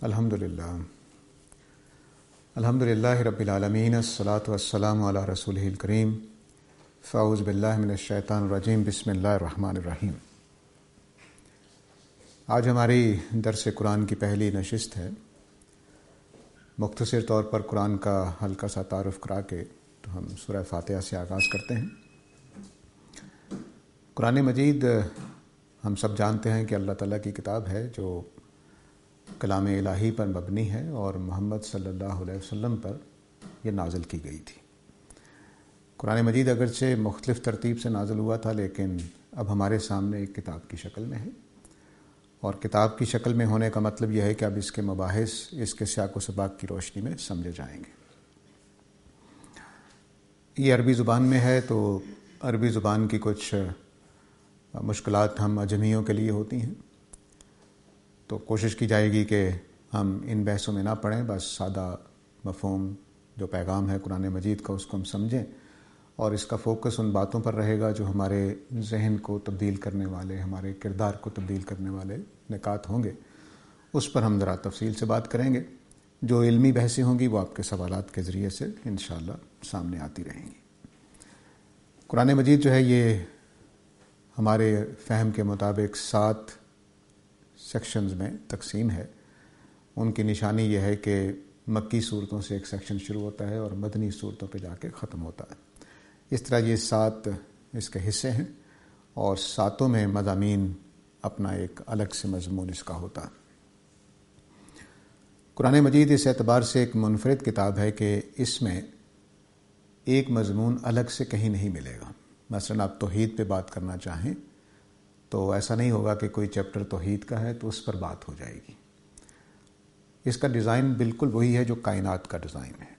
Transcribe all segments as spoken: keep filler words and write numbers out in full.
الحمدللہ الحمدللہ رب العالمین الصلاۃ والسلام علی رسولہ الکریم فاعوذ باللہ من الشیطان الرجیم بسم اللہ الرحمن الرحیم۔ آج ہماری درس قرآن کی پہلی نشست ہے۔ مختصر طور پر قرآن کا ہلکا سا تعارف کرا کے تو ہم سورہ فاتحہ سے آغاز کرتے ہیں۔ قرآن مجید ہم سب جانتے ہیں کہ اللہ تعالیٰ کی کتاب ہے جو کلام الہی پر مبنی ہے اور محمد صلی اللہ علیہ وسلم پر یہ نازل کی گئی تھی۔ قرآن مجید اگرچہ مختلف ترتیب سے نازل ہوا تھا، لیکن اب ہمارے سامنے ایک کتاب کی شکل میں ہے، اور کتاب کی شکل میں ہونے کا مطلب یہ ہے کہ اب اس کے مباحث اس کے سیاق و سباق کی روشنی میں سمجھے جائیں گے۔ یہ عربی زبان میں ہے، تو عربی زبان کی کچھ مشکلات ہم اجمیوں کے لیے ہوتی ہیں، تو کوشش کی جائے گی کہ ہم ان بحثوں میں نہ پڑھیں، بس سادہ مفہوم جو پیغام ہے قرآن مجید کا اس کو ہم سمجھیں، اور اس کا فوکس ان باتوں پر رہے گا جو ہمارے ذہن کو تبدیل کرنے والے، ہمارے کردار کو تبدیل کرنے والے نکات ہوں گے، اس پر ہم ذرا تفصیل سے بات کریں گے۔ جو علمی بحثیں ہوں گی وہ آپ کے سوالات کے ذریعے سے انشاءاللہ سامنے آتی رہیں گی۔ قرآن مجید جو ہے یہ ہمارے فہم کے مطابق سات سیکشنز میں تقسیم ہے۔ ان کی نشانی یہ ہے کہ مکی صورتوں سے ایک سیکشن شروع ہوتا ہے اور مدنی صورتوں پہ جا کے ختم ہوتا ہے۔ اس طرح یہ سات اس کے حصے ہیں، اور ساتوں میں مضامین اپنا ایک الگ سے مضمون اس کا ہوتا ہے۔ قرآن مجید اس اعتبار سے ایک منفرد کتاب ہے کہ اس میں ایک مضمون الگ سے کہیں نہیں ملے گا۔ مثلا آپ توحید پہ بات کرنا چاہیں تو ایسا نہیں ہوگا کہ کوئی چیپٹر توحید کا ہے تو اس پر بات ہو جائے گی۔ اس کا ڈیزائن بالکل وہی ہے جو کائنات کا ڈیزائن ہے۔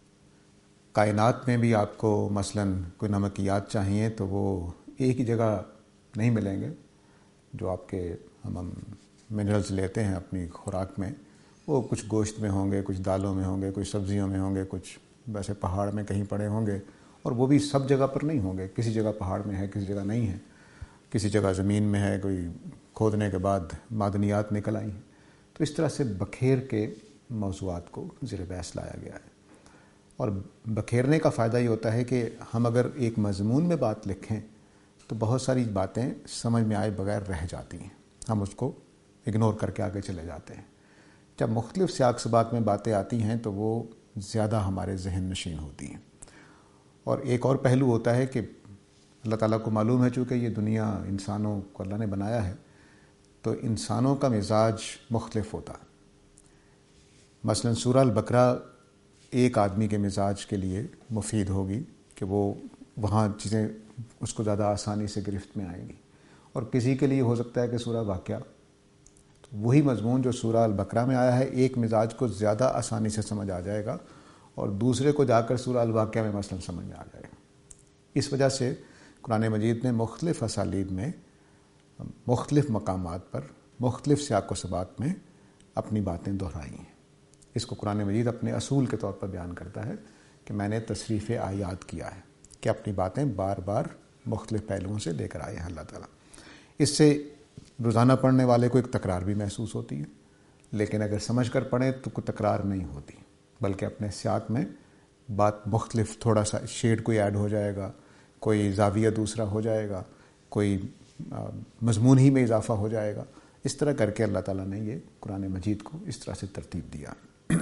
کائنات میں بھی آپ کو مثلا کوئی نمکیات چاہیے تو وہ ایک ہی جگہ نہیں ملیں گے۔ جو آپ کے ہم منرلز لیتے ہیں اپنی خوراک میں، وہ کچھ گوشت میں ہوں گے، کچھ دالوں میں ہوں گے، کچھ سبزیوں میں ہوں گے، کچھ ویسے پہاڑ میں کہیں پڑے ہوں گے، اور وہ بھی سب جگہ پر نہیں ہوں گے۔ کسی جگہ پہاڑ میں ہے، کسی جگہ نہیں ہے، کسی جگہ زمین میں ہے، کوئی کھودنے کے بعد معدنیات نکل آئی ہیں۔ تو اس طرح سے بکھیر کے موضوعات کو زیر بحث لایا گیا ہے، اور بکھیرنے کا فائدہ یہ ہوتا ہے کہ ہم اگر ایک مضمون میں بات لکھیں تو بہت ساری باتیں سمجھ میں آئے بغیر رہ جاتی ہیں، ہم اس کو اگنور کر کے آگے چلے جاتے ہیں۔ جب مختلف سیاق سباق میں باتیں آتی ہیں تو وہ زیادہ ہمارے ذہن نشین ہوتی ہیں۔ اور ایک اور پہلو ہوتا ہے کہ اللہ تعالیٰ کو معلوم ہے چونکہ یہ دنیا انسانوں کو اللہ نے بنایا ہے، تو انسانوں کا مزاج مختلف ہوتا ہے۔ مثلا سورہ البقرہ ایک آدمی کے مزاج کے لیے مفید ہوگی کہ وہ وہاں چیزیں اس کو زیادہ آسانی سے گرفت میں آئیں گی، اور کسی کے لیے ہو سکتا ہے کہ سورہ واقعہ، تو وہی مضمون جو سورہ البقرہ میں آیا ہے ایک مزاج کو زیادہ آسانی سے سمجھ آ جائے گا، اور دوسرے کو جا کر سورہ الواقعہ میں مثلا سمجھ میں آ جائے گا۔ اس وجہ سے قرآن مجید نے مختلف اسالیب میں مختلف مقامات پر مختلف سیاق و سباق میں اپنی باتیں دہرائی ہیں۔ اس کو قرآن مجید اپنے اصول کے طور پر بیان کرتا ہے کہ میں نے تصریف آیات کیا ہے، کہ اپنی باتیں بار بار مختلف پہلوؤں سے لے کر آئے ہیں اللہ تعالیٰ۔ اس سے روزانہ پڑھنے والے کو ایک تکرار بھی محسوس ہوتی ہے، لیکن اگر سمجھ کر پڑھیں تو کوئی تکرار نہیں ہوتی، بلکہ اپنے سیاق میں بات مختلف، تھوڑا سا شیڈ کوئی ایڈ ہو جائے گا، کوئی زاویہ دوسرا ہو جائے گا، کوئی مضمون ہی میں اضافہ ہو جائے گا۔ اس طرح کر کے اللہ تعالیٰ نے یہ قرآن مجید کو اس طرح سے ترتیب دیا۔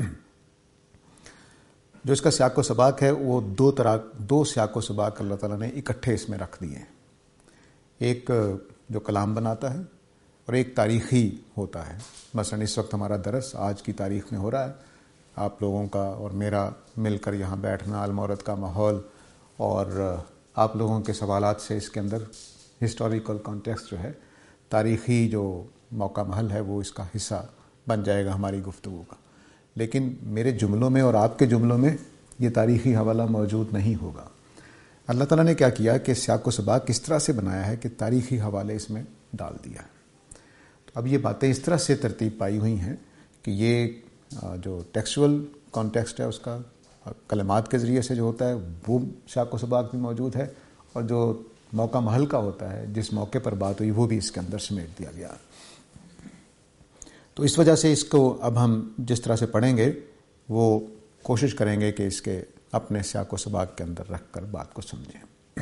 جو اس کا سیاق و سباق ہے وہ دو طرح دو سیاق و سباق اللہ تعالیٰ نے اکٹھے اس میں رکھ دیے ہیں۔ ایک جو کلام بناتا ہے، اور ایک تاریخی ہوتا ہے۔ مثلا اس وقت ہمارا درس آج کی تاریخ میں ہو رہا ہے، آپ لوگوں کا اور میرا مل کر یہاں بیٹھنا، المورد کا ماحول، اور آپ لوگوں کے سوالات سے اس کے اندر ہسٹوریکل کانٹیکسٹ جو ہے، تاریخی جو موقع محل ہے، وہ اس کا حصہ بن جائے گا ہماری گفتگو کا۔ لیکن میرے جملوں میں اور آپ کے جملوں میں یہ تاریخی حوالہ موجود نہیں ہوگا۔ اللہ تعالیٰ نے کیا کیا کہ سیاق و سباق اس طرح سے بنایا ہے کہ تاریخی حوالے اس میں ڈال دیا ہے۔ تو اب یہ باتیں اس طرح سے ترتیب پائی ہوئی ہیں کہ یہ جو ٹیکسچول کانٹیکسٹ ہے اس کا کلمات کے ذریعے سے جو ہوتا ہے وہ سیاق و سباق بھی موجود ہے، اور جو موقع محل کا ہوتا ہے، جس موقع پر بات ہوئی، وہ بھی اس کے اندر سمیٹ دیا گیا۔ تو اس وجہ سے اس کو اب ہم جس طرح سے پڑھیں گے وہ کوشش کریں گے کہ اس کے اپنے سیاق و سباق کے اندر رکھ کر بات کو سمجھیں۔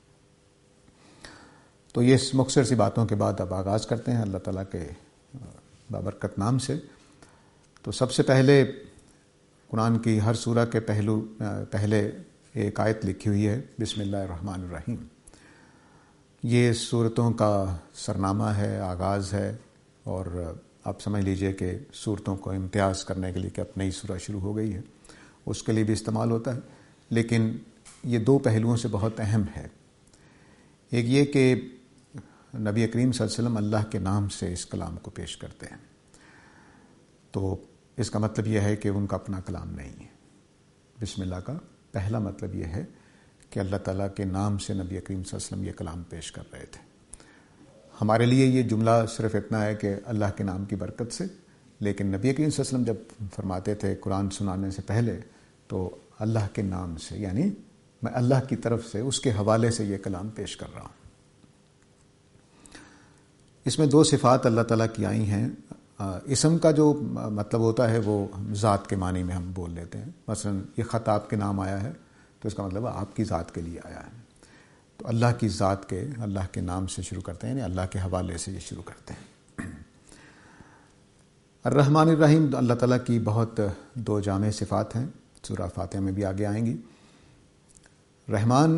تو یہ مختصر سی باتوں کے بعد اب آغاز کرتے ہیں اللہ تعالیٰ کے بابرکت نام سے۔ تو سب سے پہلے قرآن کی ہر سورہ کے پہلو پہلے ایک آیت لکھی ہوئی ہے، بسم اللہ الرحمن الرحیم۔ یہ صورتوں کا سرنامہ ہے، آغاز ہے، اور آپ سمجھ لیجئے کہ صورتوں کو امتیاز کرنے کے لیے کہ اب نئی سورہ شروع ہو گئی ہے اس کے لیے بھی استعمال ہوتا ہے، لیکن یہ دو پہلوؤں سے بہت اہم ہے۔ ایک یہ کہ نبی کریم صلی اللہ علیہ وسلم اللہ کے نام سے اس کلام کو پیش کرتے ہیں، تو اس کا مطلب یہ ہے کہ ان کا اپنا کلام نہیں ہے۔ بسم اللہ کا پہلا مطلب یہ ہے کہ اللہ تعالیٰ کے نام سے نبی کریم صلی اللہ علیہ وسلم یہ کلام پیش کر رہے تھے۔ ہمارے لیے یہ جملہ صرف اتنا ہے کہ اللہ کے نام کی برکت سے، لیکن نبی کریم صلی اللہ علیہ وسلم جب فرماتے تھے قرآن سنانے سے پہلے تو اللہ کے نام سے، یعنی میں اللہ کی طرف سے اس کے حوالے سے یہ کلام پیش کر رہا ہوں۔ اس میں دو صفات اللہ تعالیٰ کی آئی ہیں۔ اسم کا جو مطلب ہوتا ہے وہ ذات کے معنی میں ہم بول لیتے ہیں، مثلا یہ خط آپ کے نام آیا ہے تو اس کا مطلب آپ کی ذات کے لیے آیا ہے، تو اللہ کی ذات کے اللہ کے نام سے شروع کرتے ہیں، یعنی اللہ کے حوالے سے یہ شروع کرتے ہیں۔ الرحمن الرحیم اللہ تعالیٰ کی بہت دو جامع صفات ہیں، سورہ فاتحہ میں بھی آگے آئیں گی۔ رحمان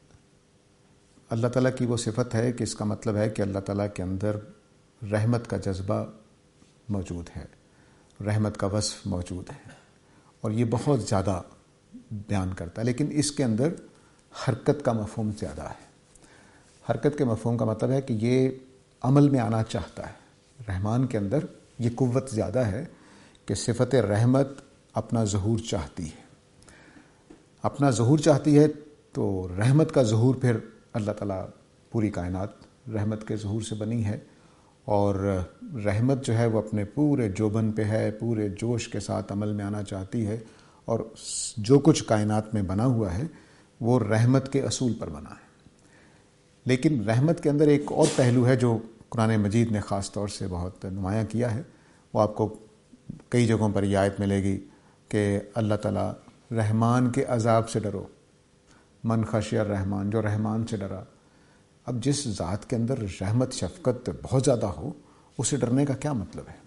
اللہ تعالیٰ کی وہ صفت ہے کہ اس کا مطلب ہے کہ اللہ تعالیٰ کے اندر رحمت کا جذبہ موجود ہے، رحمت کا وصف موجود ہے، اور یہ بہت زیادہ بیان کرتا ہے، لیکن اس کے اندر حرکت کا مفہوم زیادہ ہے۔ حرکت کے مفہوم کا مطلب ہے کہ یہ عمل میں آنا چاہتا ہے۔ رحمان کے اندر یہ قوت زیادہ ہے کہ صفت رحمت اپنا ظہور چاہتی ہے، اپنا ظہور چاہتی ہے، تو رحمت کا ظہور پھر اللہ تعالیٰ پوری کائنات رحمت کے ظہور سے بنی ہے، اور رحمت جو ہے وہ اپنے پورے جوبن پہ ہے، پورے جوش کے ساتھ عمل میں آنا چاہتی ہے، اور جو کچھ کائنات میں بنا ہوا ہے وہ رحمت کے اصول پر بنا ہے۔ لیکن رحمت کے اندر ایک اور پہلو ہے جو قرآن مجید نے خاص طور سے بہت نمایاں کیا ہے، وہ آپ کو کئی جگہوں پر یہ آیت ملے گی کہ اللہ تعالیٰ رحمان کے عذاب سے ڈرو، من خشی الرحمان، جو رحمان سے ڈرا۔ اب جس ذات کے اندر رحمت شفقت بہت زیادہ ہو، اسے ڈرنے کا کیا مطلب ہے؟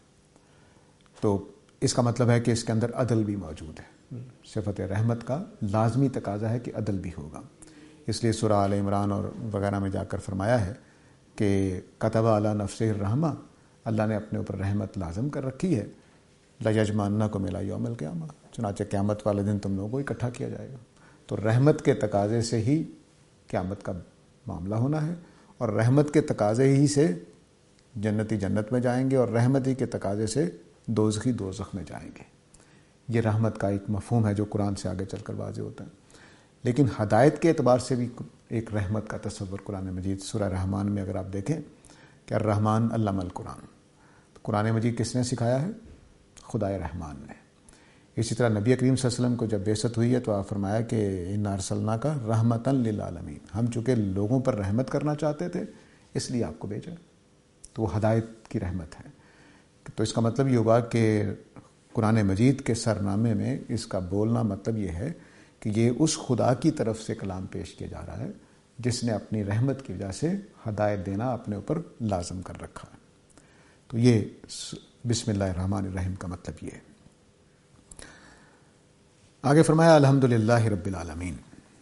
تو اس کا مطلب ہے کہ اس کے اندر عدل بھی موجود ہے۔ صفت رحمت کا لازمی تقاضا ہے کہ عدل بھی ہوگا، اس لیے سورہ آل عمران اور وغیرہ میں جا کر فرمایا ہے کہ کتب علی نفسہ الرحمہ، اللہ نے اپنے اوپر رحمت لازم کر رکھی ہے، لیجمعنکم الی یوم القیامہ، چنانچہ قیامت والے دن تم لوگوں کو اکٹھا کیا جائے گا۔ تو رحمت کے تقاضے سے ہی قیامت کا معاملہ ہونا ہے، اور رحمت کے تقاضے ہی سے جنتی جنت میں جائیں گے، اور رحمت ہی کے تقاضے سے دوزخی دوزخ میں جائیں گے۔ یہ رحمت کا ایک مفہوم ہے جو قرآن سے آگے چل کر واضح ہوتا ہے۔ لیکن ہدایت کے اعتبار سے بھی ایک رحمت کا تصور قرآن مجید سورہ رحمان میں اگر آپ دیکھیں کہ الرحمن علم القرآن، تو قرآن مجید کس نے سکھایا ہے؟ خدائے رحمان نے۔ اسی طرح نبی کریم صلی اللہ علیہ وسلم کو جب بعثت ہوئی ہے تو آپ فرمایا کہ انا ارسلناک رحمتا للعالمین، ہم چونکہ لوگوں پر رحمت کرنا چاہتے تھے اس لیے آپ کو بھیجا، تو وہ ہدایت کی رحمت ہے۔ تو اس کا مطلب یہ ہوگا کہ قرآن مجید کے سرنامے میں اس کا بولنا مطلب یہ ہے کہ یہ اس خدا کی طرف سے کلام پیش کیا جا رہا ہے جس نے اپنی رحمت کی وجہ سے ہدایت دینا اپنے اوپر لازم کر رکھا ہے۔ تو یہ بسم اللہ الرحمن الرحیم کا مطلب یہ ہے۔ آگے فرمایا الحمدللہ رب العالمین۔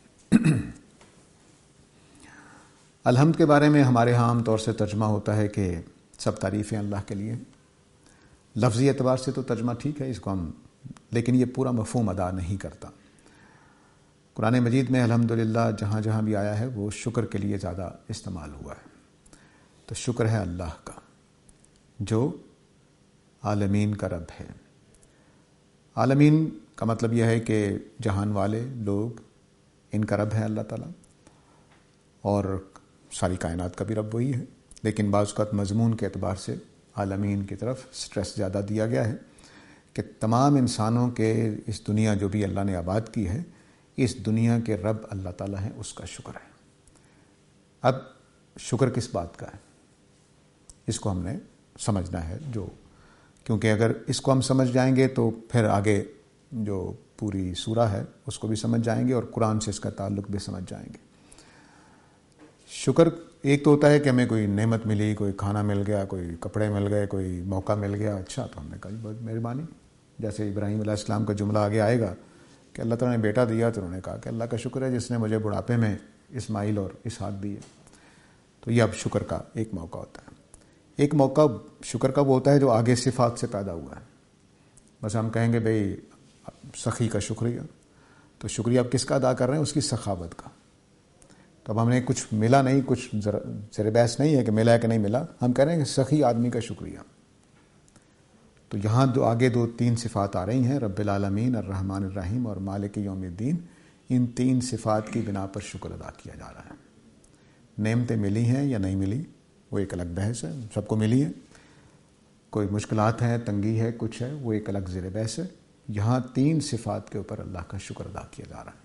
الحمد کے بارے میں ہمارے ہاں عام طور سے ترجمہ ہوتا ہے کہ سب تعریفیں اللہ کے لیے۔ لفظی اعتبار سے تو ترجمہ ٹھیک ہے اس کو ہم، لیکن یہ پورا مفہوم ادا نہیں کرتا۔ قرآن مجید میں الحمدللہ جہاں جہاں بھی آیا ہے وہ شکر کے لیے زیادہ استعمال ہوا ہے۔ تو شکر ہے اللہ کا جو عالمین کا رب ہے۔ عالمین کا مطلب یہ ہے کہ جہان والے لوگ، ان کا رب ہے اللہ تعالیٰ، اور ساری کائنات کا بھی رب وہی ہے، لیکن بعض اوقات مضمون کے اعتبار سے عالمین کی طرف سٹریس زیادہ دیا گیا ہے کہ تمام انسانوں کے اس دنیا جو بھی اللہ نے آباد کی ہے، اس دنیا کے رب اللہ تعالیٰ ہیں، اس کا شکر ہے۔ اب شکر کس بات کا ہے اس کو ہم نے سمجھنا ہے، جو کیونکہ اگر اس کو ہم سمجھ جائیں گے تو پھر آگے جو پوری سورہ ہے اس کو بھی سمجھ جائیں گے اور قرآن سے اس کا تعلق بھی سمجھ جائیں گے۔ شکر ایک تو ہوتا ہے کہ ہمیں کوئی نعمت ملی، کوئی کھانا مل گیا، کوئی کپڑے مل گئے، کوئی موقع مل گیا، اچھا تو ہم نے کہا بہت مہربانی، جیسے ابراہیم علیہ السلام کا جملہ آگے آئے گا کہ اللہ تعالیٰ نے بیٹا دیا تو انہوں نے کہا کہ اللہ کا شکر ہے جس نے مجھے بڑھاپے میں اسماعیل اور اسحاق دیے۔ تو یہ اب شکر کا ایک موقع ہوتا ہے۔ ایک موقع شکر کا وہ ہوتا ہے جو آگے صفات سے پیدا ہوا ہے۔ بس ہم کہیں گے بھئی سخی کا شکریہ، تو شکریہ اب کس کا ادا کر رہے ہیں؟ اس کی سخاوت کا۔ تو اب ہم نے کچھ ملا نہیں، کچھ زر بحث نہیں ہے کہ ملا ہے کہ نہیں ملا، ہم کہہ رہے ہیں کہ سخی آدمی کا شکریہ۔ تو یہاں جو آگے دو تین صفات آ رہی ہیں، رب العالمین، الرحمن الرحیم اور مالک یوم الدین، ان تین صفات کی بنا پر شکر ادا کیا جا رہا ہے۔ نعمتیں ملی ہیں یا نہیں ملی وہ ایک الگ بحث ہے، سب کو ملی ہے، کوئی مشکلات ہیں، تنگی ہے، کچھ ہے، وہ ایک الگ زیر بحث ہے۔ یہاں تین صفات کے اوپر اللہ کا شکر ادا کیا جا رہا ہے۔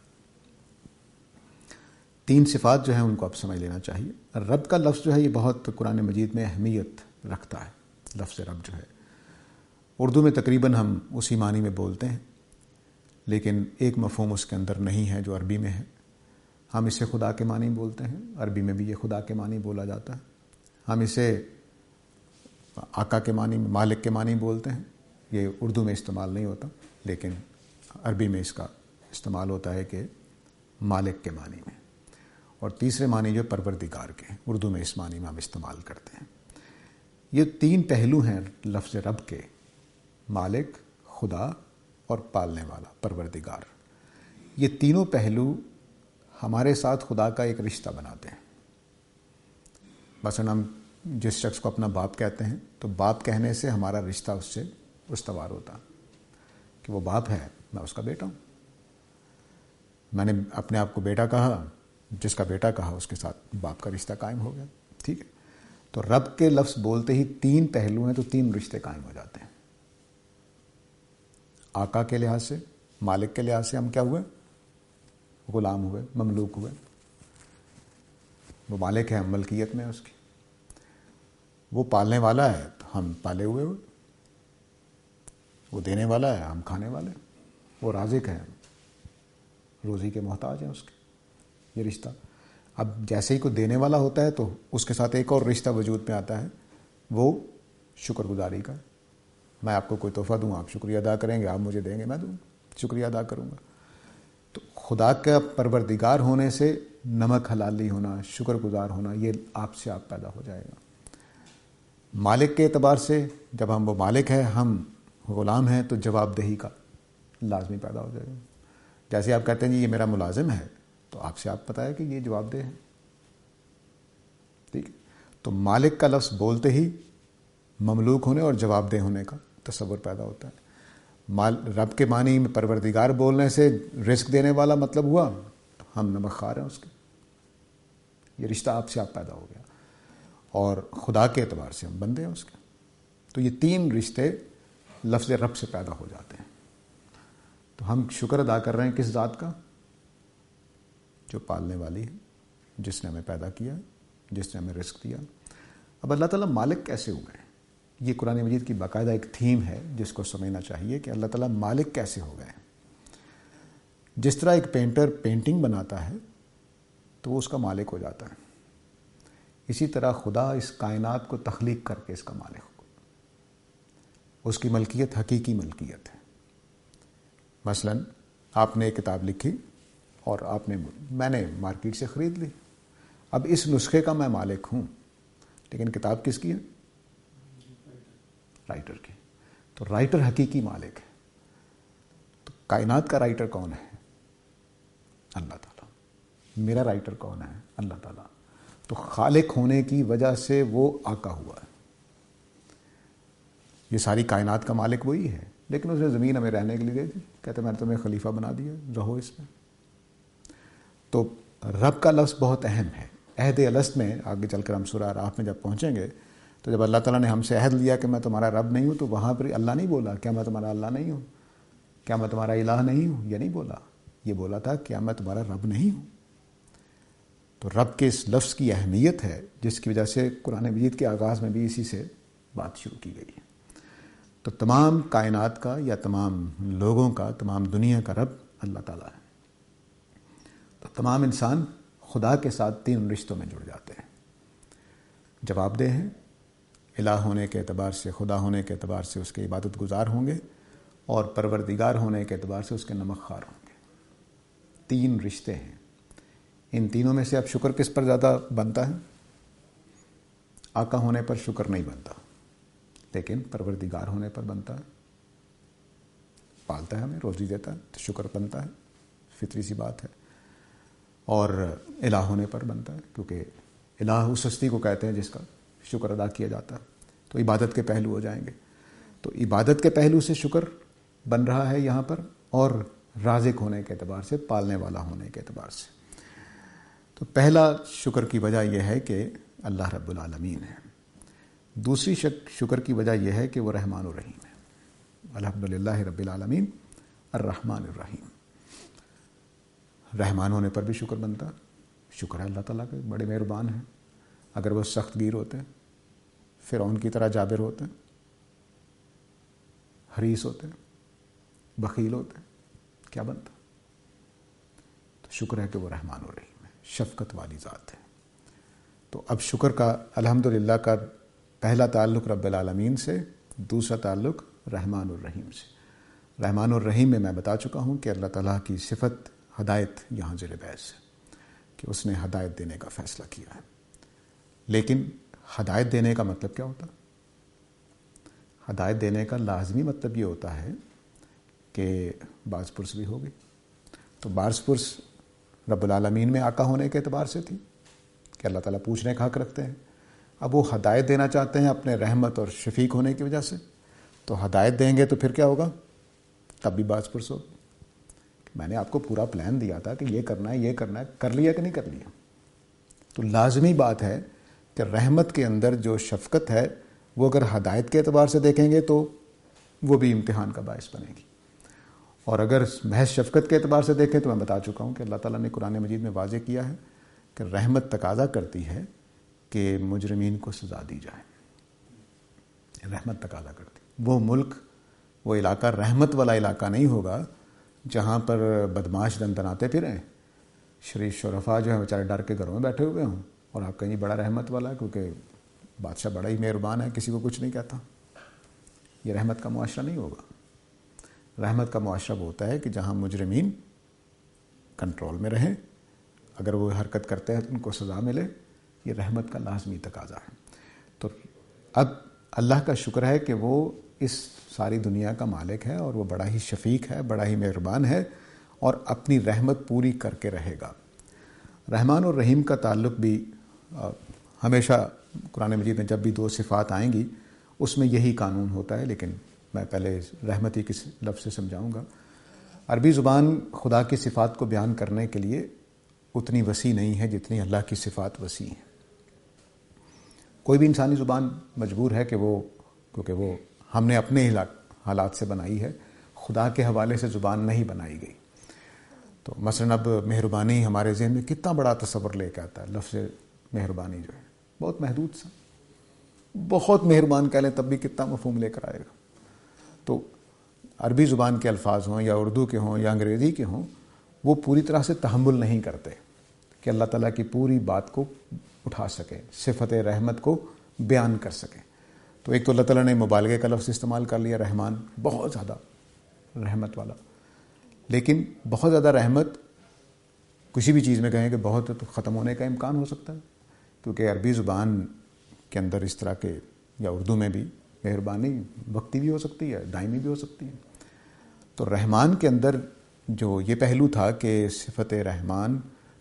تین صفات جو ہیں ان کو آپ سمجھ لینا چاہیے۔ رب کا لفظ جو ہے یہ بہت قرآن مجید میں اہمیت رکھتا ہے۔ لفظ رب جو ہے اردو میں تقریباً ہم اسی معنی میں بولتے ہیں، لیکن ایک مفہوم اس کے اندر نہیں ہے جو عربی میں ہے۔ ہم اسے خدا کے معنی بولتے ہیں، عربی میں بھی یہ خدا کے معنی بولا جاتا ہے۔ ہم اسے آقا کے معنی، مالک کے معنی بولتے ہیں، یہ اردو میں استعمال نہیں ہوتا، لیکن عربی میں اس کا استعمال ہوتا ہے کہ مالک کے معنی میں۔ اور تیسرے معنی جو پروردگار کے ہیں، اردو میں اس معنی میں ہم استعمال کرتے ہیں۔ یہ تین پہلو ہیں لفظ رب کے، مالک، خدا اور پالنے والا، پروردگار۔ یہ تینوں پہلو ہمارے ساتھ خدا کا ایک رشتہ بناتے ہیں۔ مثلا ہم جس شخص کو اپنا باپ کہتے ہیں تو باپ کہنے سے ہمارا رشتہ اس سے استوار ہوتا ہے کہ وہ باپ ہے، میں اس کا بیٹا ہوں۔ میں نے اپنے آپ کو بیٹا کہا، جس کا بیٹا کہا اس کے ساتھ باپ کا رشتہ قائم ہو گیا، ٹھیک ہے۔ تو رب کے لفظ بولتے ہی تین پہلو ہیں تو تین رشتے قائم ہو جاتے ہیں۔ آقا کے لحاظ سے، مالک کے لحاظ سے ہم کیا ہوئے؟ غلام ہوئے، مملوک ہوئے۔ وہ مالک ہے، ہم ملکیت میں اس کی۔ وہ پالنے والا ہے تو ہم پالے ہوئے ہوئے۔ وہ دینے والا ہے، ہم کھانے والے۔ وہ رازق ہے، روزی کے محتاج ہیں اس کے۔ یہ رشتہ اب جیسے ہی کوئی دینے والا ہوتا ہے تو اس کے ساتھ ایک اور رشتہ وجود میں آتا ہے، وہ شکر گزاری کا۔ میں آپ کو کوئی تحفہ دوں، آپ شکریہ ادا کریں گے، آپ مجھے دیں گے، میں دوں شکریہ ادا کروں گا۔ تو خدا کا پروردگار ہونے سے نمک حلالی ہونا، شکر گزار ہونا، یہ آپ سے آپ پیدا ہو جائے گا۔ مالک کے اعتبار سے جب ہم وہ مالک ہیں، ہم غلام ہیں، تو جواب دہی کا لازمی پیدا ہو جائے گا۔ جیسے آپ کہتے ہیں جی یہ میرا ملازم ہے، تو آپ سے آپ پتہ ہے کہ یہ جواب دہ ہے، ٹھیک ہے۔ تو مالک کا لفظ بولتے ہی مملوک ہونے اور جواب دہ ہونے کا تصور پیدا ہوتا ہے۔ مال رب کے معنی میں پروردگار بولنے سے رزق دینے والا مطلب ہوا، تو ہم نمک خوار ہیں اس کے، یہ رشتہ آپ سے آپ پیدا ہو گیا۔ اور خدا کے اعتبار سے ہم بندے ہیں اس کے۔ تو یہ تین رشتے لفظ رب سے پیدا ہو جاتے ہیں۔ تو ہم شکر ادا کر رہے ہیں کس ذات کا؟ جو پالنے والی ہے، جس نے ہمیں پیدا کیا، جس نے ہمیں رزق دیا۔ اب اللہ تعالیٰ مالک کیسے ہو گئے؟ یہ قرآن مجید کی باقاعدہ ایک تھیم ہے جس کو سمجھنا چاہیے کہ اللہ تعالیٰ مالک کیسے ہو گئے۔ جس طرح ایک پینٹر پینٹنگ بناتا ہے تو وہ اس کا مالک ہو جاتا ہے، اسی طرح خدا اس کائنات کو تخلیق کر کے اس کا مالک ہو، اس کی ملکیت حقیقی ملکیت ہے۔ مثلا آپ نے ایک کتاب لکھی اور آپ نے میں نے مارکیٹ سے خرید لی، اب اس نسخے کا میں مالک ہوں، لیکن کتاب کس کی ہے؟ رائٹر کی۔ تو رائٹر حقیقی مالک ہے۔ تو کائنات کا رائٹر کون ہے؟ اللہ تعالیٰ۔ میرا رائٹر کون ہے؟ اللہ تعالیٰ۔ تو خالق ہونے کی وجہ سے وہ آقا ہوا ہے۔ یہ ساری کائنات کا مالک وہی ہے، لیکن اس نے زمین ہمیں رہنے کے لیے دے دی، کہتے میں نے تمہیں خلیفہ بنا دیا، رہو اس میں۔ تو رب کا لفظ بہت اہم ہے۔ عہد الست میں آگے چل کر ہم سورہ اعراف میں جب پہنچیں گے تو جب اللہ تعالیٰ نے ہم سے عہد لیا کہ میں تمہارا رب نہیں ہوں، تو وہاں پر اللہ نہیں بولا کیا میں تمہارا اللہ نہیں ہوں، کیا میں تمہارا الہ نہیں ہوں، یہ نہیں بولا، یہ بولا تھا کیا میں تمہارا رب نہیں ہوں۔ تو رب کے اس لفظ کی اہمیت ہے جس کی وجہ سے قرآن مجید کے آغاز میں بھی اسی سے بات شروع کی گئی ہے۔ تو تمام کائنات کا یا تمام لوگوں کا، تمام دنیا کا رب اللہ تعالیٰ ہے. تو تمام انسان خدا کے ساتھ تین رشتوں میں جڑ جاتے ہیں. جواب دہ ہیں، الہ ہونے کے اعتبار سے، خدا ہونے کے اعتبار سے اس کے عبادت گزار ہوں گے، اور پروردگار ہونے کے اعتبار سے اس کے نمک خوار ہوں گے. تین رشتے ہیں. ان تینوں میں سے اب شکر کس پر زیادہ بنتا ہے؟ آقا ہونے پر شکر نہیں بنتا، لیکن پروردگار ہونے پر بنتا ہے. پالتا ہے ہمیں، روزی دیتا ہے تو شکر بنتا ہے، فطری سی بات ہے. اور الہ ہونے پر بنتا ہے، کیونکہ الہ اس ہستی کو کہتے ہیں جس کا شکر ادا کیا جاتا ہے. تو عبادت کے پہلو ہو جائیں گے. تو عبادت کے پہلو سے شکر بن رہا ہے یہاں پر، اور رازق ہونے کے اعتبار سے، پالنے والا ہونے کے اعتبار سے. تو پہلا شکر کی وجہ یہ ہے کہ اللہ رب العالمین ہے. دوسری شکر کی وجہ یہ ہے کہ وہ رحمان الرحیم ہے. الحمدللہ رب العالمین الرحمن الرحیم. رحمان ہونے پر بھی شکر بنتا. شکر ہے اللہ تعالیٰ کے، بڑے مہربان ہیں. اگر وہ سخت گیر ہوتے، فرعون کی طرح جابر ہوتے، حریص ہوتے، بخیل ہوتے، کیا بنتا؟ تو شکر ہے کہ وہ رحمان الرحیم ہے، شفقت والی ذات ہے. تو اب شکر کا الحمدللہ کا پہلا تعلق رب العالمین سے، دوسرا تعلق رحمان الرحیم سے. رحمان الرحیم میں میں بتا چکا ہوں کہ اللہ تعالیٰ کی صفت ہدایت یہاں ذیل بحث ہے، کہ اس نے ہدایت دینے کا فیصلہ کیا ہے. لیکن ہدایت دینے کا مطلب کیا ہوتا؟ ہدایت دینے کا لازمی مطلب یہ ہوتا ہے کہ باز پرس بھی ہوگی. تو باز پرس رب العالمین میں آقا ہونے کے اعتبار سے تھی کہ اللہ تعالیٰ پوچھنے کا حق رکھتے ہیں. اب وہ ہدایت دینا چاہتے ہیں اپنے رحمت اور شفیق ہونے کی وجہ سے، تو ہدایت دیں گے تو پھر کیا ہوگا؟ تب بھی باز پرس ہوگا. میں نے آپ کو پورا پلان دیا تھا کہ یہ کرنا ہے، یہ کرنا ہے، کر لیا کہ نہیں کر لیا؟ تو لازمی بات ہے کہ رحمت کے اندر جو شفقت ہے وہ اگر ہدایت کے اعتبار سے دیکھیں گے تو وہ بھی امتحان کا باعث بنے گی. اور اگر محض شفقت کے اعتبار سے دیکھیں تو میں بتا چکا ہوں کہ اللہ تعالیٰ نے قرآن مجید میں واضح کیا ہے کہ رحمت تقاضا کرتی ہے کہ مجرمین کو سزا دی جائے. رحمت تقاضا کرتی. وہ ملک، وہ علاقہ رحمت والا علاقہ نہیں ہوگا جہاں پر بدماش دن دناتے پھریں، شریف شرفا جو ہیں بیچارے ڈر کے گھروں میں بیٹھے ہوئے ہوں، اور آپ کہیں بڑا رحمت والا ہے کیونکہ بادشاہ بڑا ہی مہربان ہے، کسی کو کچھ نہیں کہتا. یہ رحمت کا معاشرہ نہیں ہوگا. رحمت کا معاشرہ وہ ہوتا ہے کہ جہاں مجرمین کنٹرول میں رہیں، اگر وہ حرکت کرتے ہیں تو ان کو سزا ملے. یہ رحمت کا لازمی تقاضا ہے. تو اب اللہ کا شکر ہے کہ وہ اس ساری دنیا کا مالک ہے، اور وہ بڑا ہی شفیق ہے، بڑا ہی مہربان ہے، اور اپنی رحمت پوری کر کے رہے گا. رحمان اور رحیم کا تعلق بھی ہمیشہ قرآن مجید میں جب بھی دو صفات آئیں گی اس میں یہی قانون ہوتا ہے. لیکن میں پہلے رحمتی کس لفظ سے سمجھاؤں گا. عربی زبان خدا کی صفات کو بیان کرنے کے لیے اتنی وسیع نہیں ہے جتنی اللہ کی صفات وسیع ہیں. کوئی بھی انسانی زبان مجبور ہے کہ وہ، کیونکہ وہ ہم نے اپنے حالات سے بنائی ہے، خدا کے حوالے سے زبان نہیں بنائی گئی. تو مثلا اب مہربانی ہمارے ذہن میں کتنا بڑا تصور لے کے آتا ہے. لفظ مہربانی جو ہے بہت محدود سا، بہت مہربان کہہ لیں تب بھی کتنا مفہوم لے کر آئے گا. تو عربی زبان کے الفاظ ہوں یا اردو کے ہوں یا انگریزی کے ہوں، وہ پوری طرح سے تحمل نہیں کرتے کہ اللہ تعالیٰ کی پوری بات کو اٹھا سکیں، صفت رحمت کو بیان کر سکیں. تو ایک تو اللہ تعالیٰ نے مبالغے کا لفظ استعمال کر لیا، رحمان، بہت زیادہ رحمت والا. لیکن بہت زیادہ رحمت کسی بھی چیز میں کہیں کہ بہت تو ختم ہونے کا امکان ہو سکتا ہے، کیونکہ عربی زبان کے اندر اس طرح کے، یا اردو میں بھی، مہربانی وقتی بھی ہو سکتی ہے، دائمی بھی ہو سکتی ہے. تو رحمان کے اندر جو یہ پہلو تھا کہ صفت رحمان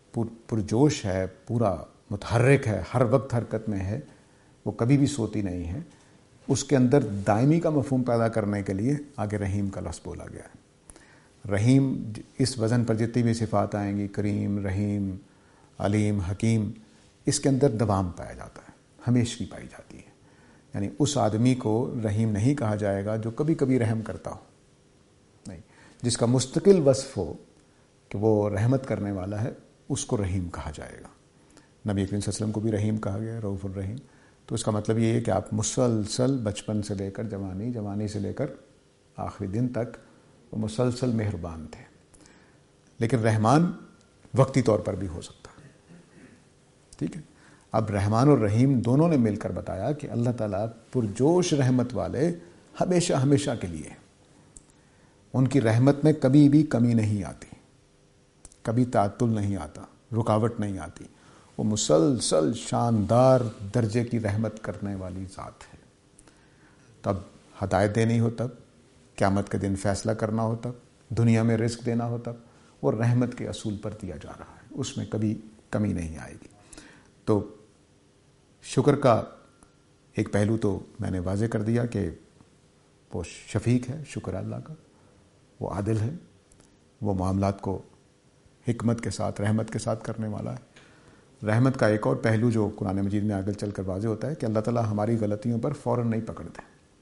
پرجوش ہے، پورا متحرک ہے، ہر وقت حرکت میں ہے، وہ کبھی بھی سوتی نہیں ہے، اس کے اندر دائمی کا مفہوم پیدا کرنے کے لیے آگے رحیم کا لفظ بولا گیا ہے. رحیم اس وزن پر جتنی بھی صفات آئیں گی، کریم، رحیم، علیم، حکیم، اس کے اندر دوام پایا جاتا ہے، ہمیشہ کی پائی جاتی ہے. یعنی اس آدمی کو رحیم نہیں کہا جائے گا جو کبھی کبھی رحم کرتا ہو، نہیں. جس کا مستقل وصف ہو کہ وہ رحمت کرنے والا ہے، اس کو رحیم کہا جائے گا. نبی کریم صلی اللہ علیہ وسلم کو بھی رحیم کہا گیا، رؤوف الرحیم. تو اس کا مطلب یہ ہے کہ آپ مسلسل بچپن سے لے کر جوانی، جوانی سے لے کر آخری دن تک وہ مسلسل مہربان تھے. لیکن رحمان وقتی طور پر بھی ہو سکتا ہے. ٹھیک ہے. اب رحمان اور رحیم دونوں نے مل کر بتایا کہ اللہ تعالیٰ پرجوش رحمت والے ہمیشہ ہمیشہ کے لیے. ان کی رحمت میں کبھی بھی کمی نہیں آتی، کبھی تعطل نہیں آتا، رکاوٹ نہیں آتی. وہ مسلسل شاندار درجے کی رحمت کرنے والی ذات ہے. تب ہدایت دینی ہو، تب قیامت کے دن فیصلہ کرنا ہو، تب دنیا میں رزق دینا ہو، تب وہ رحمت کے اصول پر دیا جا رہا ہے. اس میں کبھی کمی نہیں آئے گی. تو شکر کا ایک پہلو تو میں نے واضح کر دیا کہ وہ شفیق ہے، شکر اللہ کا، وہ عادل ہے، وہ معاملات کو حکمت کے ساتھ، رحمت کے ساتھ کرنے والا ہے. رحمت کا ایک اور پہلو جو قرآن مجید میں آگے چل کر واضح ہوتا ہے کہ اللہ تعالیٰ ہماری غلطیوں پر فوراً نہیں پکڑتے،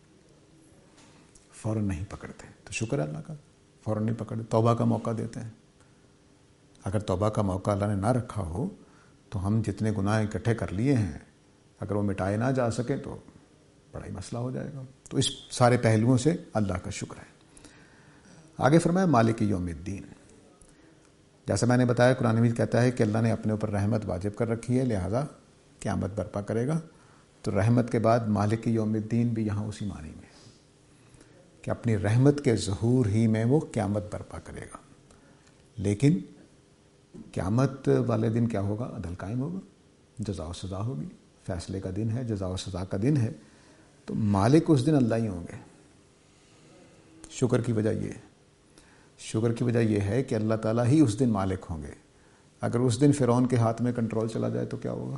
فوراً نہیں پکڑتے. تو شکر اللہ کا، فوراً نہیں پکڑتے، توبہ کا موقع دیتے ہیں. اگر توبہ کا موقع اللہ نے نہ رکھا ہو تو ہم جتنے گناہ اکٹھے کر لیے ہیں اگر وہ مٹائے نہ جا سکیں تو بڑا ہی مسئلہ ہو جائے گا. تو اس سارے پہلوؤں سے اللہ کا شکر ہے. آگے فرمایا مالک یوم الدین. جیسا میں نے بتایا قرآن مجید کہتا ہے کہ اللہ نے اپنے اوپر رحمت واجب کر رکھی ہے، لہذا قیامت برپا کرے گا. تو رحمت کے بعد مالک یوم الدین بھی یہاں اسی معنی میں کہ اپنی رحمت کے ظہور ہی میں وہ قیامت برپا کرے گا. لیکن قیامت والے دن کیا ہوگا؟ عدل قائم ہوگا، جزا و سزا ہوگی، فیصلے کا دن ہے، جزا و سزا کا دن ہے. تو مالک اس دن اللہ ہی ہوں گے. شکر کی وجہ یہ ہے، شکر کی وجہ یہ ہے کہ اللہ تعالیٰ ہی اس دن مالک ہوں گے. اگر اس دن فرعون کے ہاتھ میں کنٹرول چلا جائے تو کیا ہوگا؟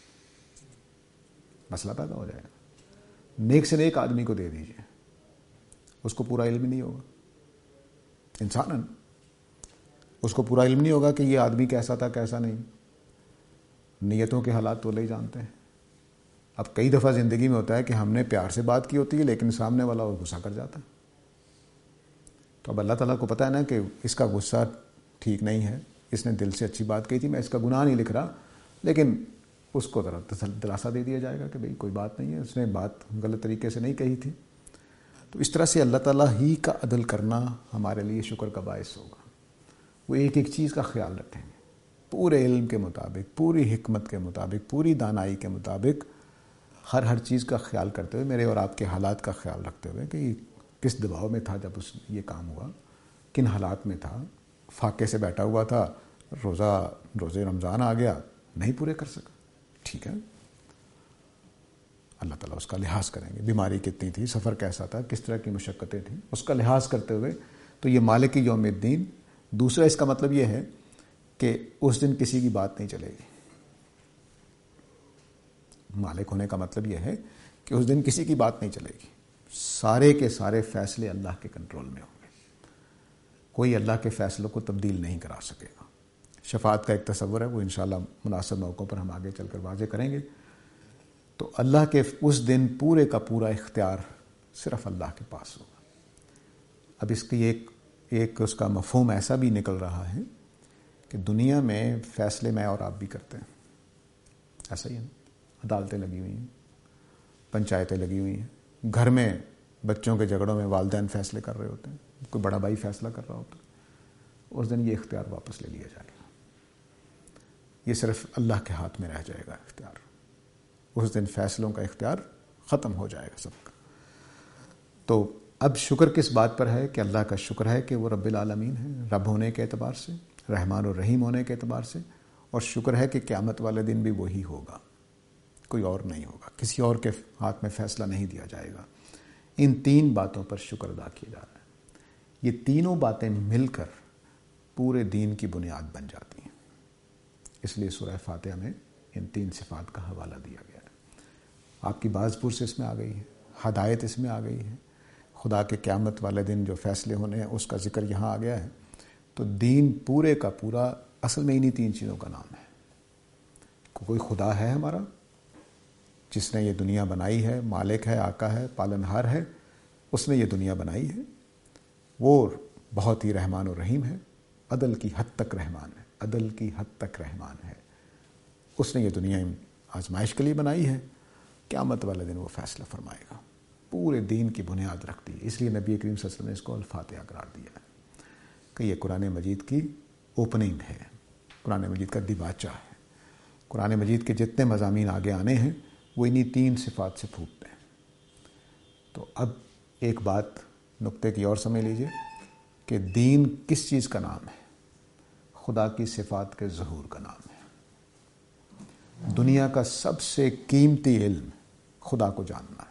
مسئلہ پیدا ہو جائے گا. نیک سے نیک آدمی کو دے دیجیے، اس کو پورا علم نہیں ہوگا. انسان اس کو پورا علم نہیں ہوگا کہ یہ آدمی کیسا تھا کیسا نہیں. نیتوں کے حالات تو لے جانتے ہیں. اب کئی دفعہ زندگی میں ہوتا ہے کہ ہم نے پیار سے بات کی ہوتی ہے لیکن سامنے والا وہ غصہ کر جاتا ہے. تو اب اللہ تعالیٰ کو پتہ ہے نا کہ اس کا غصہ ٹھیک نہیں ہے، اس نے دل سے اچھی بات کہی تھی، میں اس کا گناہ نہیں لکھ رہا، لیکن اس کو ذرا دلاسا دے دیا جائے گا کہ بھئی کوئی بات نہیں ہے، اس نے بات غلط طریقے سے نہیں کہی تھی. تو اس طرح سے اللہ تعالیٰ ہی کا عدل کرنا ہمارے لیے شکر کا باعث ہوگا. وہ ایک ایک چیز کا خیال رکھیں گے پورے علم کے مطابق، پوری حکمت کے مطابق، پوری دانائی کے مطابق، ہر ہر چیز کا خیال کرتے ہوئے، میرے اور آپ کے حالات کا خیال رکھتے ہوئے کہ یہ کس دباؤ میں تھا جب اس یہ کام ہوا، کن حالات میں تھا، فاقے سے بیٹھا ہوا تھا، روزہ روزے رمضان آ گیا نہیں پورے کر سکا، ٹھیک ہے، اللہ تعالیٰ اس کا لحاظ کریں گے. بیماری کتنی تھی، سفر کیسا تھا، کس طرح کی مشقتیں تھیں، اس کا لحاظ کرتے ہوئے. تو یہ مالک یوم الدین. دوسرا اس کا مطلب یہ ہے کہ اس دن کسی کی بات نہیں چلے گی. مالک ہونے کا مطلب یہ ہے کہ اس دن کسی کی بات نہیں چلے گی. سارے کے سارے فیصلے اللہ کے کنٹرول میں ہوں گے. کوئی اللہ کے فیصلوں کو تبدیل نہیں کرا سکے گا. شفاعت کا ایک تصور ہے، وہ انشاءاللہ مناسب موقعوں پر ہم آگے چل کر واضح کریں گے. تو اللہ کے اس دن پورے کا پورا اختیار صرف اللہ کے پاس ہوگا. اب اس کی ایک ایک اس کا مفہوم ایسا بھی نکل رہا ہے کہ دنیا میں فیصلے میں اور آپ بھی کرتے ہیں، ایسا ہی ہے. عدالتیں لگی ہوئی ہیں، پنچایتیں لگی ہوئی ہیں، گھر میں بچوں کے جھگڑوں میں والدین فیصلے کر رہے ہوتے ہیں، کوئی بڑا بھائی فیصلہ کر رہا ہوتا ہے. اس دن یہ اختیار واپس لے لیا جائے گا. یہ صرف اللہ کے ہاتھ میں رہ جائے گا اختیار. اس دن فیصلوں کا اختیار ختم ہو جائے گا سب کا. تو اب شکر کس بات پر ہے؟ کہ اللہ کا شکر ہے کہ وہ رب العالمین ہے، رب ہونے کے اعتبار سے، رحمان اور رحیم ہونے کے اعتبار سے، اور شکر ہے کہ قیامت والے دن بھی وہی ہوگا، کوئی اور نہیں ہوگا، کسی اور کے ہاتھ میں فیصلہ نہیں دیا جائے گا. ان تین باتوں پر شکر ادا کیا جا رہا ہے. یہ تینوں باتیں مل کر پورے دین کی بنیاد بن جاتی ہیں. اس لیے سورہ فاتحہ میں ان تین صفات کا حوالہ دیا گیا ہے. آپ کی باز پرس اس میں آ گئی ہے، ہدایت اس میں آ گئی ہے، خدا کے قیامت والے دن جو فیصلے ہونے ہیں اس کا ذکر یہاں آ گیا ہے. تو دین پورے کا پورا اصل میں انہی تین چیزوں کا نام ہے. کوئی خدا ہے ہمارا جس نے یہ دنیا بنائی ہے، مالک ہے، آقا ہے، پالنہار ہے، اس نے یہ دنیا بنائی ہے. وہ بہت ہی رحمان و رحیم ہے، عدل کی حد تک رحمان ہے، عدل کی حد تک رحمان ہے. اس نے یہ دنیا آزمائش کے لیے بنائی ہے قیامت والے دن وہ فیصلہ فرمائے گا، پورے دین کی بنیاد رکھتی ہے۔ اس لیے نبی کریم صلی اللہ علیہ وسلم نے اس کو الفاتحہ قرار دیا ہے کہ یہ قرآن مجید کی اوپننگ ہے، قرآن مجید کا دیباچہ ہے۔ قرآن مجید کے جتنے مضامین آگے آنے ہیں وہ انہی تین صفات سے پھوٹتے ہیں۔ تو اب ایک بات نقطے کی اور سمجھ لیجئے کہ دین کس چیز کا نام ہے؟ خدا کی صفات کے ظہور کا نام ہے۔ دنیا کا سب سے قیمتی علم خدا کو جاننا ہے۔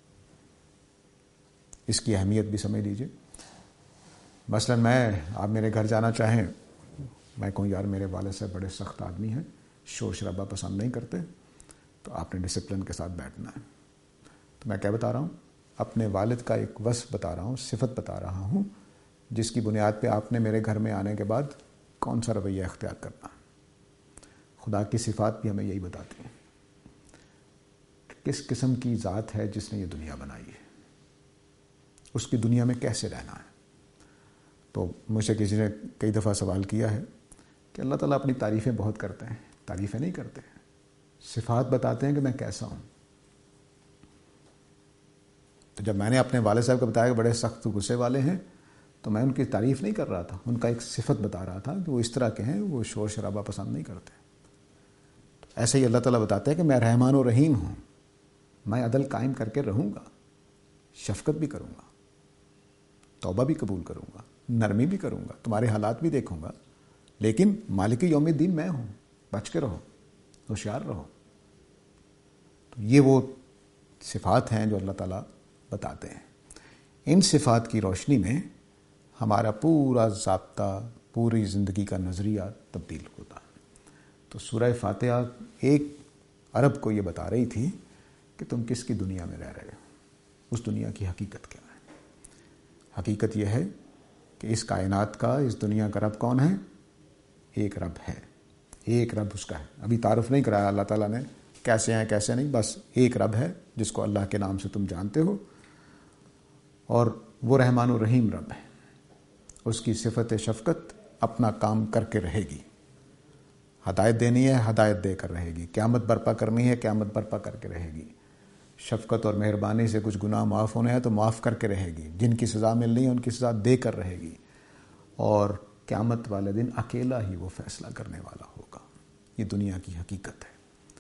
اس کی اہمیت بھی سمجھ لیجئے۔ مثلا میں آپ میرے گھر جانا چاہیں، میں کہوں یار میرے والد صاحب بڑے سخت آدمی ہیں، شور شرابہ پسند نہیں کرتے، تو آپ نے ڈسپلن کے ساتھ بیٹھنا ہے۔ تو میں کیا بتا رہا ہوں؟ اپنے والد کا ایک وصف بتا رہا ہوں، صفت بتا رہا ہوں، جس کی بنیاد پہ آپ نے میرے گھر میں آنے کے بعد کون سا رویہ اختیار کرنا ہے۔ خدا کی صفات بھی ہمیں یہی بتاتی ہیں کہ کس قسم کی ذات ہے جس نے یہ دنیا بنائی ہے، اس کی دنیا میں کیسے رہنا ہے۔ تو مجھ سے کسی نے کئی دفعہ سوال کیا ہے کہ اللہ تعالیٰ اپنی تعریفیں بہت کرتے ہیں، تعریفیں نہیں کرتے، صفات بتاتے ہیں کہ میں کیسا ہوں۔ تو جب میں نے اپنے والد صاحب کو بتایا کہ بڑے سخت غصے والے ہیں، تو میں ان کی تعریف نہیں کر رہا تھا، ان کا ایک صفت بتا رہا تھا کہ وہ اس طرح کے ہیں، وہ شور شرابہ پسند نہیں کرتے۔ ایسے ہی اللہ تعالیٰ بتاتا ہے کہ میں رحمان و رحیم ہوں، میں عدل قائم کر کے رہوں گا، شفقت بھی کروں گا، توبہ بھی قبول کروں گا، نرمی بھی کروں گا، تمہارے حالات بھی دیکھوں گا، لیکن مالک یوم الدین میں ہوں، بچ کے رہو، ہوشیار رہو۔ تو یہ وہ صفات ہیں جو اللہ تعالیٰ بتاتے ہیں۔ ان صفات کی روشنی میں ہمارا پورا ضابطہ، پوری زندگی کا نظریہ تبدیل ہوتا ہے۔ تو سورہ فاتحہ ایک عرب کو یہ بتا رہی تھی کہ تم کس کی دنیا میں رہ رہے ہو، اس دنیا کی حقیقت کیا ہے۔ حقیقت یہ ہے کہ اس کائنات کا، اس دنیا کا رب کون ہے؟ ایک رب ہے، ایک رب اس کا ہے۔ ابھی تعارف نہیں کرایا اللہ تعالیٰ نے کیسے ہیں کیسے نہیں، بس ایک رب ہے جس کو اللہ کے نام سے تم جانتے ہو، اور وہ رحمان و رحیم رب ہے۔ اس کی صفت شفقت اپنا کام کر کے رہے گی، ہدایت دینی ہے ہدایت دے کر رہے گی، قیامت برپا کرنی ہے قیامت برپا کر کے رہے گی، شفقت اور مہربانی سے کچھ گناہ معاف ہونے ہیں تو معاف کر کے رہے گی، جن کی سزا ملنی ہے ان کی سزا دے کر رہے گی، اور قیامت والے دن اکیلا ہی وہ فیصلہ کرنے والا ہوگا۔ یہ دنیا کی حقیقت ہے۔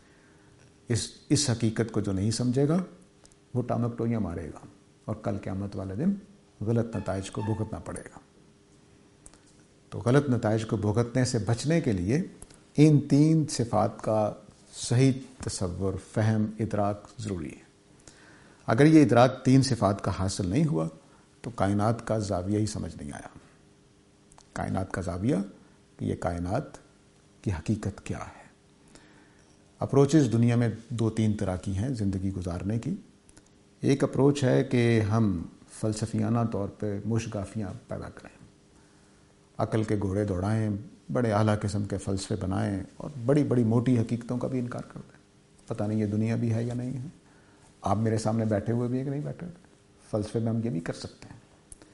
اس اس حقیقت کو جو نہیں سمجھے گا وہ ٹامکٹوئیاں مارے گا، اور کل قیامت والے دن غلط نتائج کو بھگتنا پڑے گا۔ تو غلط نتائج کو بھگتنے سے بچنے کے لیے ان تین صفات کا صحیح تصور، فہم، ادراک ضروری ہے۔ اگر یہ ادراک تین صفات کا حاصل نہیں ہوا تو کائنات کا زاویہ ہی سمجھ نہیں آیا۔ کائنات کا زاویہ کہ یہ کائنات کی حقیقت کیا ہے۔ اپروچز دنیا میں دو تین طرح کی ہیں زندگی گزارنے کی۔ ایک اپروچ ہے کہ ہم فلسفیانہ طور پہ مشگافیاں پیدا کریں، عقل کے گھوڑے دوڑائیں، بڑے اعلیٰ قسم کے فلسفے بنائیں، اور بڑی بڑی موٹی حقیقتوں کا بھی انکار کر دیں۔ پتہ نہیں یہ دنیا بھی ہے یا نہیں ہے، آپ میرے سامنے بیٹھے ہوئے بھی ہے کہ نہیں بیٹھے ہوئے، فلسفے میں ہم یہ بھی کر سکتے ہیں۔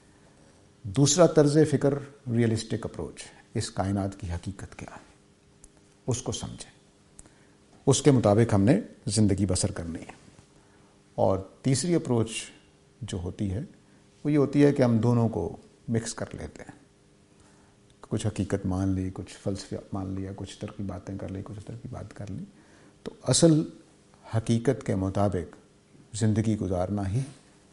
دوسرا طرز فکر ریئلسٹک اپروچ، اس کائنات کی حقیقت کیا ہے اس کو سمجھیں، اس کے مطابق ہم نے زندگی بسر کرنی ہے۔ اور تیسری اپروچ جو ہوتی ہے وہ یہ ہوتی ہے کہ ہم دونوں کو مکس کر لیتے ہیں، کچھ حقیقت مان لی، کچھ فلسفہ مان لیا، کچھ طرح کی باتیں کر لی، کچھ طرح کی بات کر لی۔ تو اصل حقیقت کے مطابق زندگی گزارنا ہی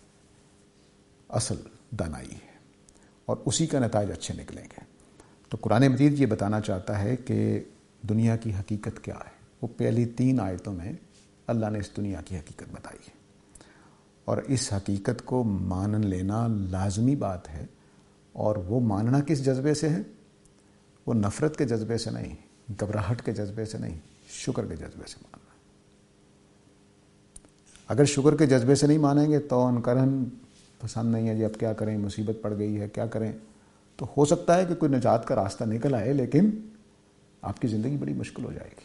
اصل دانائی ہے، اور اسی کا نتائج اچھے نکلیں گے۔ تو قرآن مجید یہ بتانا چاہتا ہے کہ دنیا کی حقیقت کیا ہے۔ وہ پہلی تین آیتوں میں اللہ نے اس دنیا کی حقیقت بتائی ہے، اور اس حقیقت کو مان لینا لازمی بات ہے۔ اور وہ ماننا کس جذبے سے ہے؟ وہ نفرت کے جذبے سے نہیں، گھبراہٹ کے جذبے سے نہیں، شکر کے جذبے سے ماننا۔ اگر شکر کے جذبے سے نہیں مانیں گے تو ان کرن پسند نہیں ہے جی، اب کیا کریں، مصیبت پڑ گئی ہے، کیا کریں، تو ہو سکتا ہے کہ کوئی نجات کا راستہ نکل آئے، لیکن آپ کی زندگی بڑی مشکل ہو جائے گی،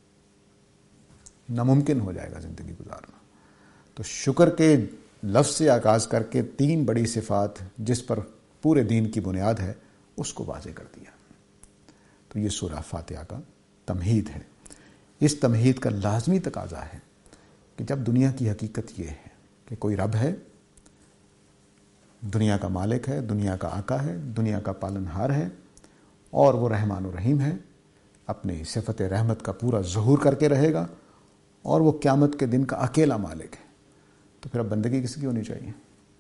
ناممکن ہو جائے گا زندگی گزارنا۔ تو شکر کے لفظ سے آغاز کر کے تین بڑی صفات جس پر پورے دین کی بنیاد ہے اس کو واضح کر دیا۔ تو یہ سورہ فاتحہ کا تمہید ہے۔ اس تمہید کا لازمی تقاضا ہے کہ جب دنیا کی حقیقت یہ ہے کہ کوئی رب ہے، دنیا کا مالک ہے، دنیا کا آقا ہے، دنیا کا پالنہار ہے، اور وہ رحمان و رحیم ہے، اپنی صفت رحمت کا پورا ظہور کر کے رہے گا، اور وہ قیامت کے دن کا اکیلا مالک ہے، تو پھر اب بندگی کس کی ہونی چاہیے؟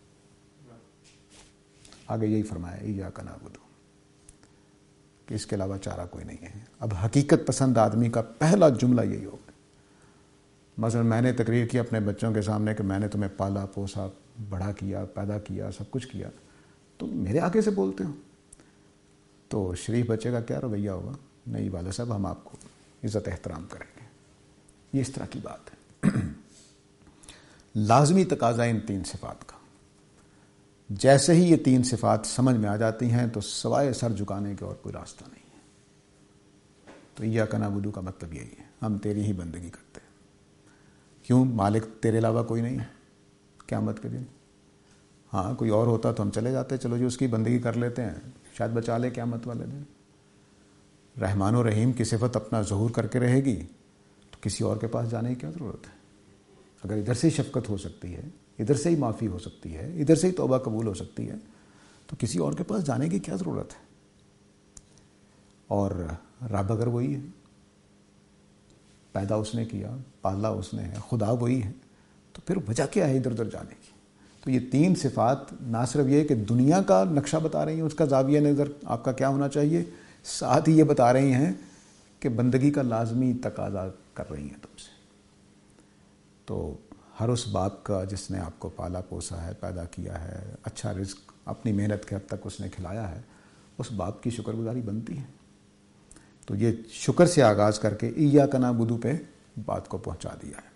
آگے یہی فرمایا ایاک نعبد، کہ اس کے علاوہ چارہ کوئی نہیں ہے۔ اب حقیقت پسند آدمی کا پہلا جملہ یہی ہوگا۔ مثلا میں نے تقریر کی اپنے بچوں کے سامنے کہ میں نے تمہیں پالا پوسا، بڑا کیا، پیدا کیا، سب کچھ کیا، تو میرے آگے سے بولتے ہو، تو شریف بچے کا کیا رویہ ہوگا؟ نہیں والد صاحب، ہم آپ کو عزت احترام کریں گے۔ یہ اس طرح کی بات ہے۔ لازمی تقاضا ان تین صفات کا، جیسے ہی یہ تین صفات سمجھ میں آ جاتی ہیں تو سوائے سر جھکانے کے اور کوئی راستہ نہیں ہے۔ تو ایاک نعبد کا مطلب یہی ہے، ہم تیری ہی بندگی کرتے ہیں۔ کیوں؟ مالک تیرے علاوہ کوئی نہیں ہے قیامت کے دن۔ ہاں کوئی اور ہوتا تو ہم چلے جاتے، چلو جی اس کی بندگی کر لیتے ہیں، شاید بچا لے قیامت والے دن۔ رحمان و رحیم کی صفت اپنا ظہور کر کے رہے گی تو کسی اور کے پاس جانے کی کیا ضرورت ہے؟ اگر ادھر سے ہی شفقت ہو سکتی ہے، ادھر سے ہی معافی ہو سکتی ہے، ادھر سے ہی توبہ قبول ہو سکتی ہے، تو کسی اور کے پاس جانے کی کیا ضرورت ہے؟ اور رب اگر وہی ہے، پیدا اس نے کیا، پالا اس نے ہے، خدا وہی ہے، تو پھر وجہ کیا ہے ادھر ادھر جانے کی؟ تو یہ تین صفات نہ صرف یہ کہ دنیا کا نقشہ بتا رہی ہیں، اس کا زاویہ نظر آپ کا کیا ہونا چاہیے، ساتھ ہی یہ بتا رہی ہیں کہ بندگی کا لازمی تقاضا کر رہی ہیں تم سے۔ تو ہر اس باپ کا جس نے آپ کو پالا پوسا ہے، پیدا کیا ہے، اچھا رزق اپنی محنت کے حد تک اس نے کھلایا ہے، اس باپ کی شکر گزاری بنتی ہے۔ تو یہ شکر سے آغاز کر کے ایاک نعبد پہ بات کو پہنچا دیا ہے۔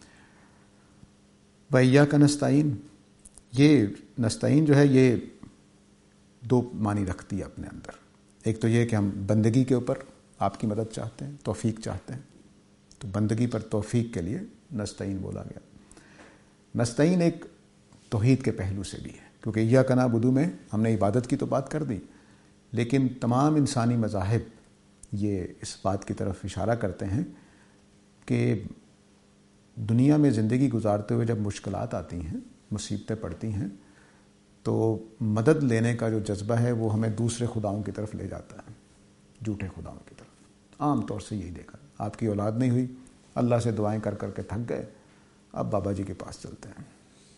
وایاک نستعین، یہ نستعین جو ہے یہ دو معنی رکھتی ہے اپنے اندر۔ ایک تو یہ کہ ہم بندگی کے اوپر آپ کی مدد چاہتے ہیں، توفیق چاہتے ہیں، تو بندگی پر توفیق کے لیے نستعین بولا گیا۔ نستعین ایک توحید کے پہلو سے بھی ہے، کیونکہ ایاک نعبد میں ہم نے عبادت کی تو بات کر دی، لیکن تمام انسانی مذاہب یہ اس بات کی طرف اشارہ کرتے ہیں کہ دنیا میں زندگی گزارتے ہوئے جب مشکلات آتی ہیں، مصیبتیں پڑتی ہیں، تو مدد لینے کا جو جذبہ ہے وہ ہمیں دوسرے خداؤں کی طرف لے جاتا ہے، جھوٹے خداؤں کی طرف۔ عام طور سے یہی دیکھا، آپ کی اولاد نہیں ہوئی، اللہ سے دعائیں کر کر کے تھک گئے، اب بابا جی کے پاس چلتے ہیں۔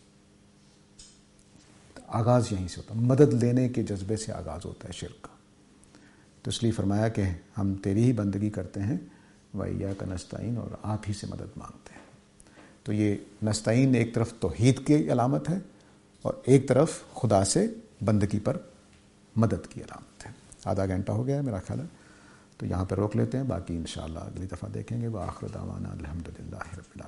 تو آغاز یہیں سے ہوتا ہے، مدد لینے کے جذبے سے آغاز ہوتا ہے شرک کا۔ تو اس لیے فرمایا کہ ہم تیری ہی بندگی کرتے ہیں، وایاک نستعین، اور آپ ہی سے مدد مانگتے ہیں۔ تو یہ نستعین ایک طرف توحید کی علامت ہے اور ایک طرف خدا سے بندگی پر مدد کی علامت ہے۔ آدھا گھنٹہ ہو گیا ہے میرا خیال ہے، تو یہاں پہ روک لیتے ہیں، باقی انشاءاللہ اگلی دفعہ دیکھیں گے۔ وآخر دعوانا الحمدللہ رب العالمین۔